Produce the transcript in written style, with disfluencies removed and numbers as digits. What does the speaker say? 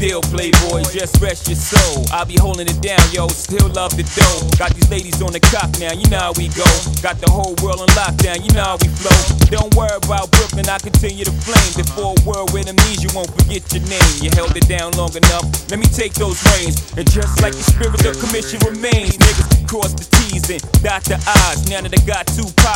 deal, playboy, just rest your soul. I'll be holding it down, yo, still love the dough. Got these ladies on the cock now, you know how we go. Got the whole world on lockdown, you know how we flow. Don't worry about Brooklyn, I continue to flame. Before a world with amnesia, won't forget your name. You held it down long enough, let me take those reins. And just like the spirit of commission remains, niggas cross the T's and dot the I's. Now that I got two pop